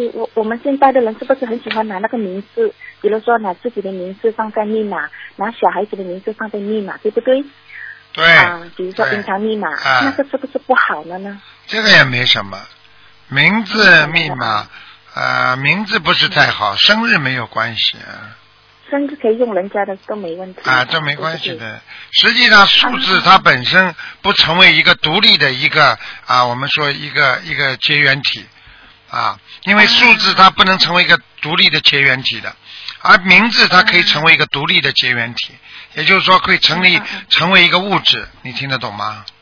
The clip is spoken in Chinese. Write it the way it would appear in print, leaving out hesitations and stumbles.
题，我们现在的人是不是很喜欢拿那个名字，比如说拿自己的名字放在密码，拿小孩子的名字放在密码，对不对？ 对。 比如说银行密码，那个是不是不好了呢？ 这个也没什么，名字密码，名字不是太好，生日没有关系啊。 生日可以用人家的都没问题这没关系的。实际上数字它本身不成为一个独立的一个我们说一个结缘体因为数字它不能成为一个独立的结缘体的，而名字它可以成为一个独立的结缘体，也就是说可以成为一个物质，你听得懂吗？